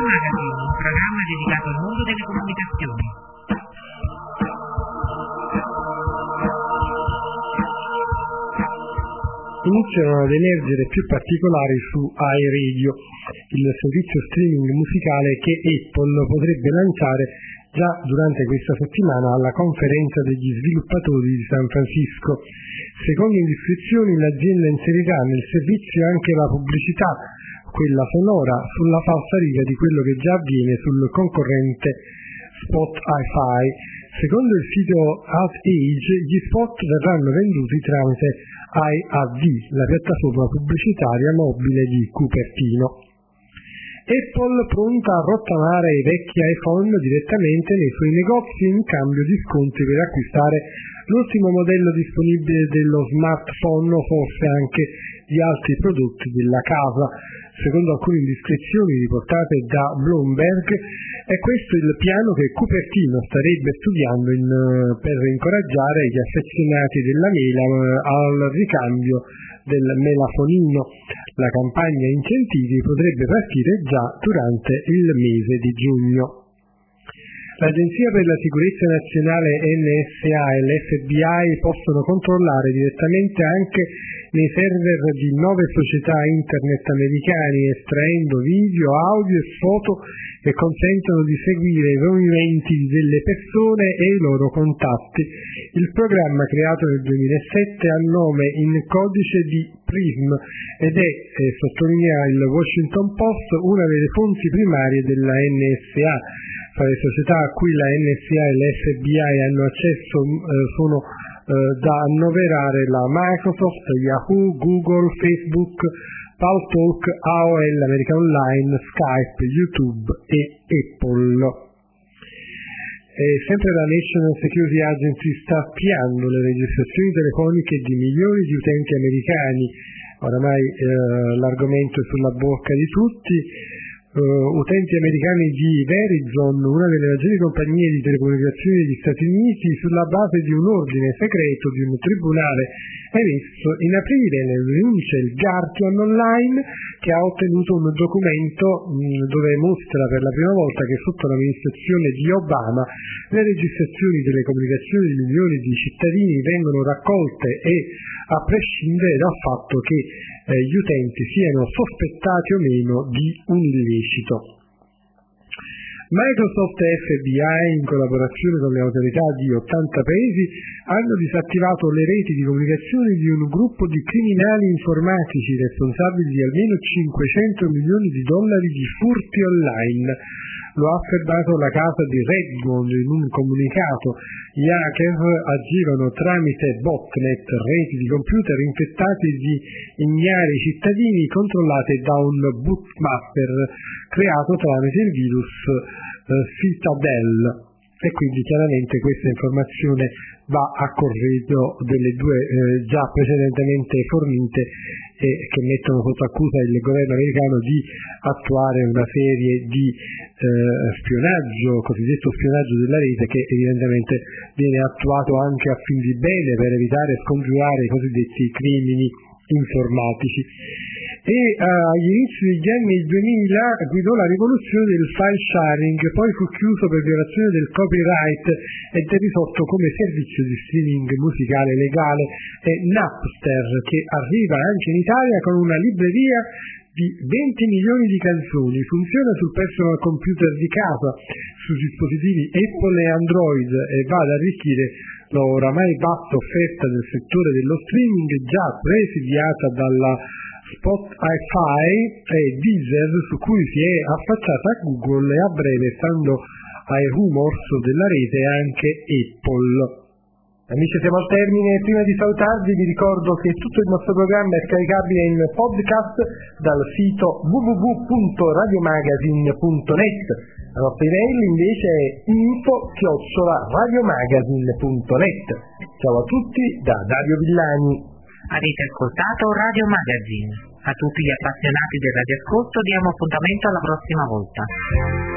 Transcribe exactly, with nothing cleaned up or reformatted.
Magazine, un programma dedicato al mondo delle comunicazioni. Iniziano ad emergere più particolari su iRadio, il servizio streaming musicale che Apple potrebbe lanciare già durante questa settimana alla conferenza degli sviluppatori di San Francisco. Secondo indiscrezioni, l'azienda inserirà nel servizio anche la pubblicità, quella sonora, sulla falsariga di quello che già avviene sul concorrente Spotify. Secondo il sito Outage, gli spot verranno venduti tramite I A V, la piattaforma pubblicitaria mobile di Cupertino. Apple pronta a rottamare i vecchi iPhone direttamente nei suoi negozi in cambio di sconti per acquistare l'ultimo modello disponibile dello smartphone o forse anche di altri prodotti della casa. Secondo alcune indiscrezioni riportate da Bloomberg, è questo il piano che Cupertino starebbe studiando in, per incoraggiare gli affezionati della mela al ricambio del melafonino. La campagna incentivi potrebbe partire già durante il mese di giugno. L'Agenzia per la Sicurezza Nazionale N S A e l'F B I possono controllare direttamente anche nei server di nove società internet americane, estraendo video, audio e foto che consentono di seguire i movimenti delle persone e i loro contatti. Il programma, creato nel duemilasette, ha nome in codice di PRISM ed è, eh, sottolinea il Washington Post, una delle fonti primarie della N S A. Fra le società a cui la N S A e l'F B I hanno accesso eh, sono eh, da annoverare la Microsoft, Yahoo, Google, Facebook, Paltalk, A O L, America Online, Skype, YouTube e Apple. E sempre la National Security Agency sta spiando le registrazioni telefoniche di milioni di utenti americani. Oramai eh, l'argomento è sulla bocca di tutti. Uh, utenti americani di Verizon, una delle maggiori compagnie di telecomunicazioni degli Stati Uniti, sulla base di un ordine segreto di un tribunale emesso in aprile, ne denuncia il Guardian Online, che ha ottenuto un documento mh, dove mostra per la prima volta che sotto l'amministrazione di Obama le registrazioni delle comunicazioni di milioni di cittadini vengono raccolte e a prescindere dal fatto che eh, gli utenti siano sospettati o meno di un illecito. Microsoft e F B I, in collaborazione con le autorità di ottanta paesi, hanno disattivato le reti di comunicazione di un gruppo di criminali informatici responsabili di almeno cinquecento milioni di dollari di furti online. Lo ha affermato la casa di Redmond in un comunicato. Gli hacker agivano tramite botnet, reti di computer infettati di ignari cittadini controllate da un bootmaster creato tramite il virus eh, Citadel. E quindi chiaramente questa informazione va a corredo delle due eh, già precedentemente fornite e che mettono sotto accusa il governo americano di attuare una serie di eh, spionaggio, cosiddetto spionaggio della rete, che evidentemente viene attuato anche a fin di bene per evitare e scongiurare i cosiddetti crimini informatici. E uh, agli inizi degli anni duemila guidò la rivoluzione del file sharing, poi fu chiuso per violazione del copyright ed è risorto come servizio di streaming musicale legale. È Napster, che arriva anche in Italia con una libreria di venti milioni di canzoni, funziona sul personal computer di casa, su dispositivi Apple e Android e va ad arricchire l'oramai vasta offerta del settore dello streaming, già presidiata dalla Spotify e Deezer, su cui si è affacciata Google e a breve, stando ai rumors della rete, anche Apple. Amici, siamo al termine. Prima di salutarvi vi ricordo che tutto il nostro programma è scaricabile in podcast dal sito w w w punto radiomagazine punto net. La nostra email invece è info chiocciola radiomagazine punto net. Ciao a tutti da Dario Villani. Avete ascoltato Radio Magazine. A tutti gli appassionati del radioascolto diamo appuntamento alla prossima volta.